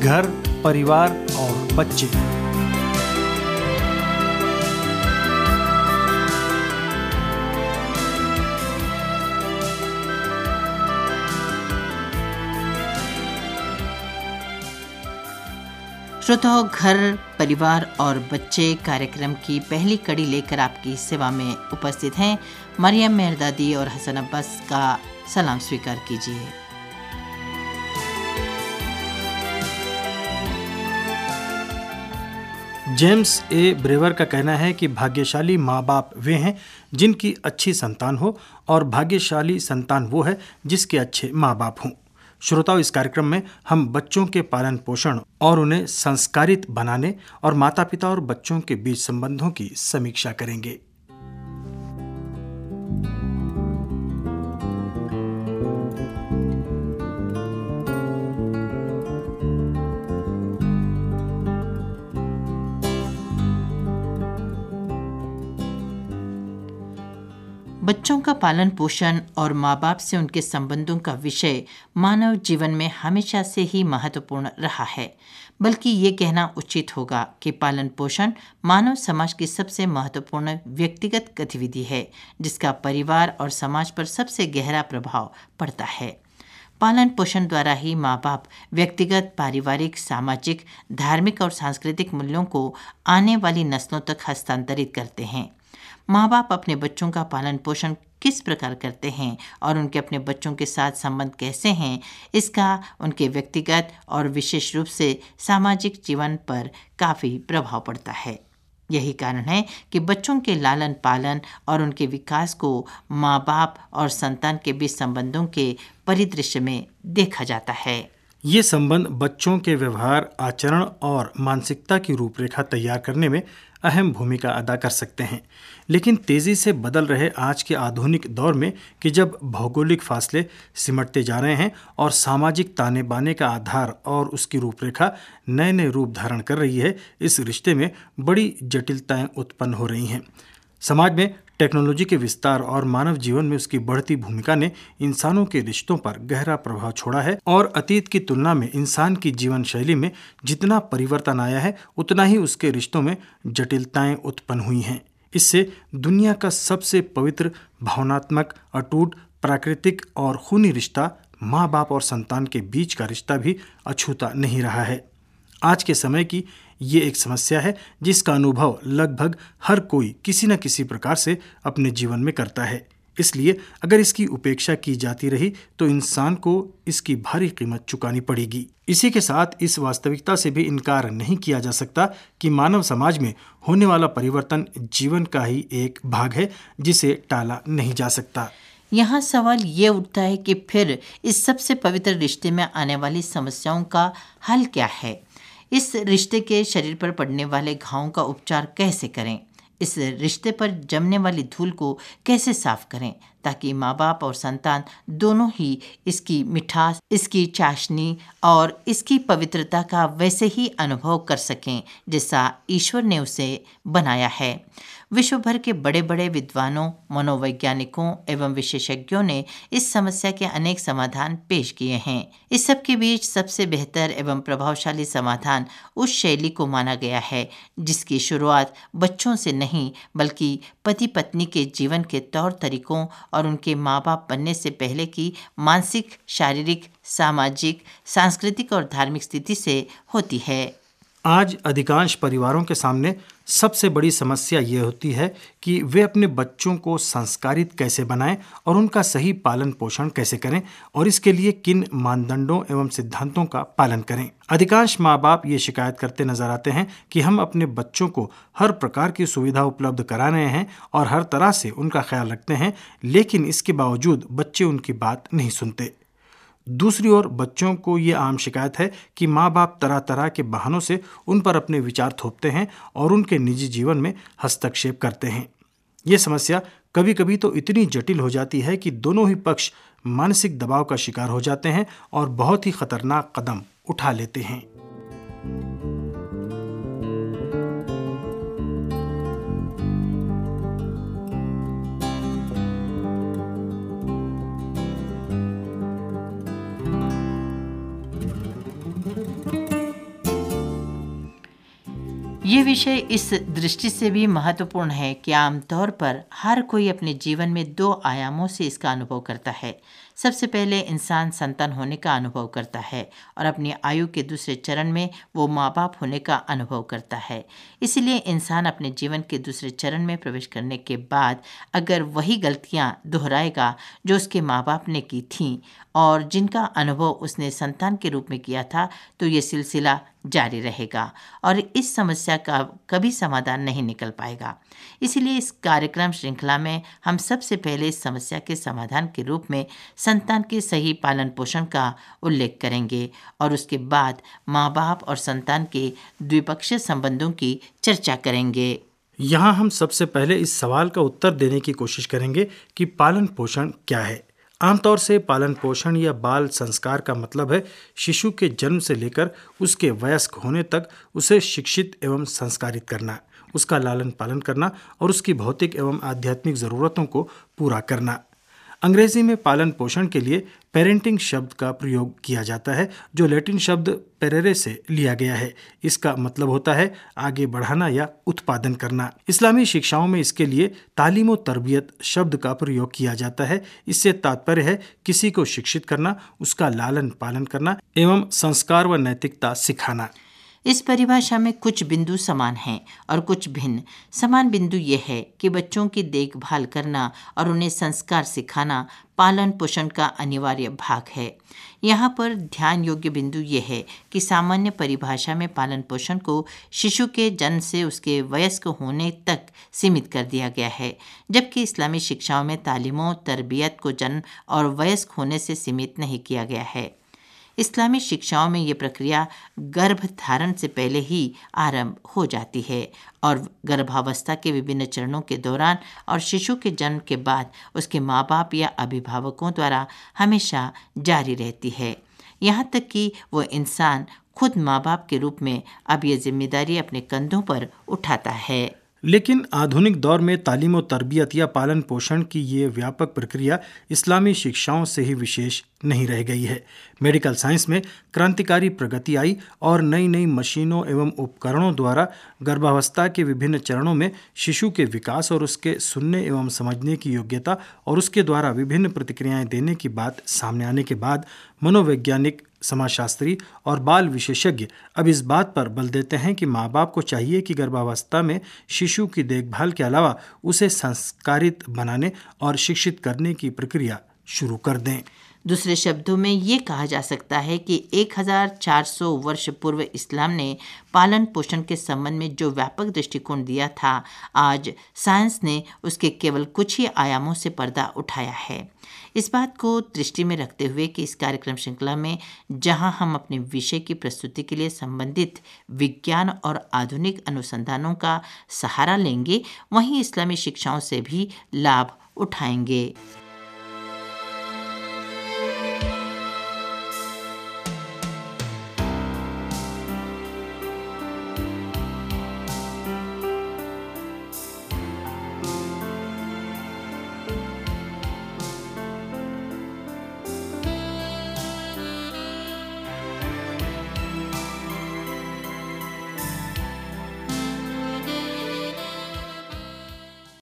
घर, परिवार और बच्चे। श्रोताओं, घर, परिवार और बच्चे कार्यक्रम की पहली कड़ी लेकर आपकी सेवा में उपस्थित हैं मरियम मेहरदादी और हसन अब्बास का सलाम स्वीकार कीजिए। जेम्स ए ब्रेवर का कहना है कि भाग्यशाली माँ बाप वे हैं जिनकी अच्छी संतान हो और भाग्यशाली संतान वो है जिसके अच्छे माँ बाप हों। श्रोताओं, इस कार्यक्रम में हम बच्चों के पालन पोषण और उन्हें संस्कारित बनाने और माता पिता और बच्चों के बीच संबंधों की समीक्षा करेंगे। बच्चों का पालन पोषण और माँ बाप से उनके संबंधों का विषय मानव जीवन में हमेशा से ही महत्वपूर्ण रहा है। बल्कि ये कहना उचित होगा कि पालन पोषण मानव समाज की सबसे महत्वपूर्ण व्यक्तिगत गतिविधि है, जिसका परिवार और समाज पर सबसे गहरा प्रभाव पड़ता है। पालन पोषण द्वारा ही माँ बाप व्यक्तिगत, पारिवारिक, सामाजिक, धार्मिक और सांस्कृतिक मूल्यों को आने वाली नस्लों तक हस्तांतरित करते हैं। माँ बाप अपने बच्चों का पालन पोषण किस प्रकार करते हैं और उनके अपने बच्चों के साथ संबंध कैसे हैं, इसका उनके व्यक्तिगत और विशेष रूप से सामाजिक जीवन पर काफ़ी प्रभाव पड़ता है। यही कारण है कि बच्चों के लालन पालन और उनके विकास को माँ बाप और संतान के बीच संबंधों के परिदृश्य में देखा जाता है। ये संबंध बच्चों के व्यवहार, आचरण और मानसिकता की रूपरेखा तैयार करने में अहम भूमिका अदा कर सकते हैं। लेकिन तेजी से बदल रहे आज के आधुनिक दौर में कि जब भौगोलिक फासले सिमटते जा रहे हैं और सामाजिक ताने बाने का आधार और उसकी रूपरेखा नए नए रूप धारण कर रही है, इस रिश्ते में बड़ी जटिलताएं उत्पन्न हो रही हैं। समाज में टेक्नोलॉजी के विस्तार और मानव जीवन में उसकी बढ़ती भूमिका ने इंसानों के रिश्तों पर गहरा प्रभाव छोड़ा है और अतीत की तुलना में इंसान की जीवन शैली में जितना परिवर्तन आया है, उतना ही उसके रिश्तों में जटिलताएं उत्पन्न हुई हैं। इससे दुनिया का सबसे पवित्र, भावनात्मक, अटूट, प्राकृतिक और खूनी रिश्ता माँ बाप और संतान के बीच का रिश्ता भी अछूता नहीं रहा है। आज के समय की ये एक समस्या है जिसका अनुभव लगभग हर कोई किसी न किसी प्रकार से अपने जीवन में करता है। इसलिए अगर इसकी उपेक्षा की जाती रही तो इंसान को इसकी भारी कीमत चुकानी पड़ेगी। इसी के साथ इस वास्तविकता से भी इनकार नहीं किया जा सकता कि मानव समाज में होने वाला परिवर्तन जीवन का ही एक भाग है जिसे टाला नहीं जा सकता। यहाँ सवाल ये उठता है कि फिर इस सबसे पवित्र रिश्ते में आने वाली समस्याओं का हल क्या है? इस रिश्ते के शरीर पर पड़ने वाले घावों का उपचार कैसे करें? इस रिश्ते पर जमने वाली धूल को कैसे साफ करें ताकि माँ बाप और संतान दोनों ही इसकी मिठास, इसकी चाशनी और इसकी पवित्रता का वैसे ही अनुभव कर सकें जैसा ईश्वर ने उसे बनाया है। विश्व भर के बड़े बड़े विद्वानों, मनोवैज्ञानिकों एवं विशेषज्ञों ने इस समस्या के अनेक समाधान पेश किए हैं। इस सब के बीच सबसे बेहतर एवं प्रभावशाली समाधान उस शैली को माना गया है जिसकी शुरुआत बच्चों से नहीं बल्कि पति पत्नी के जीवन के तौर तरीकों और उनके माँ बाप बनने से पहले की मानसिक, शारीरिक, सामाजिक, सांस्कृतिक और धार्मिक स्थिति से होती है। आज अधिकांश परिवारों के सामने सबसे बड़ी समस्या ये होती है कि वे अपने बच्चों को संस्कारित कैसे बनाएं और उनका सही पालन पोषण कैसे करें और इसके लिए किन मानदंडों एवं सिद्धांतों का पालन करें। अधिकांश माँ बाप ये शिकायत करते नजर आते हैं कि हम अपने बच्चों को हर प्रकार की सुविधा उपलब्ध करा रहे हैं और हर तरह से उनका ख्याल रखते हैं, लेकिन इसके बावजूद बच्चे उनकी बात नहीं सुनते। दूसरी ओर बच्चों को ये आम शिकायत है कि माँ बाप तरह तरह के बहानों से उन पर अपने विचार थोपते हैं और उनके निजी जीवन में हस्तक्षेप करते हैं। ये समस्या कभी कभी तो इतनी जटिल हो जाती है कि दोनों ही पक्ष मानसिक दबाव का शिकार हो जाते हैं और बहुत ही खतरनाक कदम उठा लेते हैं। ये विषय इस दृष्टि से भी महत्वपूर्ण है कि आमतौर पर हर कोई अपने जीवन में 2 आयामों से इसका अनुभव करता है। सबसे पहले इंसान संतान होने का अनुभव करता है और अपनी आयु के दूसरे चरण में वो माँ बाप होने का अनुभव करता है। इसलिए इंसान अपने जीवन के दूसरे चरण में प्रवेश करने के बाद अगर वही गलतियाँ दोहराएगा जो उसके माँ बाप ने की थीं और जिनका अनुभव उसने संतान के रूप में किया था, तो ये सिलसिला जारी रहेगा और इस समस्या का कभी समाधान नहीं निकल पाएगा। इसलिए इस कार्यक्रम श्रृंखला में हम सबसे पहले इस समस्या के समाधान के रूप में संतान के सही पालन पोषण का उल्लेख करेंगे और उसके बाद माँ बाप और संतान के द्विपक्षीय संबंधों की चर्चा करेंगे। यहाँ हम सबसे पहले इस सवाल का उत्तर देने की कोशिश करेंगे कि पालन पोषण क्या है। आमतौर से पालन पोषण या बाल संस्कार का मतलब है शिशु के जन्म से लेकर उसके वयस्क होने तक उसे शिक्षित एवं संस्कारित करना, उसका लालन पालन करना और उसकी भौतिक एवं आध्यात्मिक ज़रूरतों को पूरा करना। अंग्रेजी में पालन पोषण के लिए पेरेंटिंग शब्द का प्रयोग किया जाता है, जो लैटिन शब्द पेरेरे से लिया गया है। इसका मतलब होता है आगे बढ़ाना या उत्पादन करना। इस्लामी शिक्षाओं में इसके लिए तालीम व तरबियत शब्द का प्रयोग किया जाता है। इससे तात्पर्य है किसी को शिक्षित करना, उसका लालन पालन करना एवं संस्कार व नैतिकता सिखाना। इस परिभाषा में कुछ बिंदु समान हैं और कुछ भिन्न। समान बिंदु ये है कि बच्चों की देखभाल करना और उन्हें संस्कार सिखाना पालन पोषण का अनिवार्य भाग है। यहाँ पर ध्यान योग्य बिंदु ये है कि सामान्य परिभाषा में पालन पोषण को शिशु के जन्म से उसके वयस्क होने तक सीमित कर दिया गया है, जबकि इस्लामी शिक्षाओं में तालीम तरबियत को जन्म और वयस्क होने से सीमित नहीं किया गया है। इस्लामी शिक्षाओं में ये प्रक्रिया गर्भधारण से पहले ही आरंभ हो जाती है और गर्भावस्था के विभिन्न चरणों के दौरान और शिशु के जन्म के बाद उसके माँ बाप या अभिभावकों द्वारा हमेशा जारी रहती है, यहाँ तक कि वो इंसान खुद माँ बाप के रूप में अब ये जिम्मेदारी अपने कंधों पर उठाता है। लेकिन आधुनिक दौर में तालीम व तरबियत या पालन पोषण की ये व्यापक प्रक्रिया इस्लामी शिक्षाओं से ही विशेष नहीं रह गई है। मेडिकल साइंस में क्रांतिकारी प्रगति आई और नई नई मशीनों एवं उपकरणों द्वारा गर्भावस्था के विभिन्न चरणों में शिशु के विकास और उसके सुनने एवं समझने की योग्यता और उसके द्वारा विभिन्न प्रतिक्रियाएं देने की बात सामने आने के बाद मनोवैज्ञानिक, समाजशास्त्री और बाल विशेषज्ञ अब इस बात पर बल देते हैं कि माँ बाप को चाहिए कि गर्भावस्था में शिशु की देखभाल के अलावा उसे संस्कारित बनाने और शिक्षित करने की प्रक्रिया शुरू कर दें। दूसरे शब्दों में ये कहा जा सकता है कि 1400 वर्ष पूर्व इस्लाम ने पालन पोषण के संबंध में जो व्यापक दृष्टिकोण दिया था, आज साइंस ने उसके केवल कुछ ही आयामों से पर्दा उठाया है। इस बात को दृष्टि में रखते हुए कि इस कार्यक्रम श्रृंखला में जहां हम अपने विषय की प्रस्तुति के लिए संबंधित विज्ञान और आधुनिक अनुसंधानों का सहारा लेंगे, वहीं इस्लामी शिक्षाओं से भी लाभ उठाएंगे।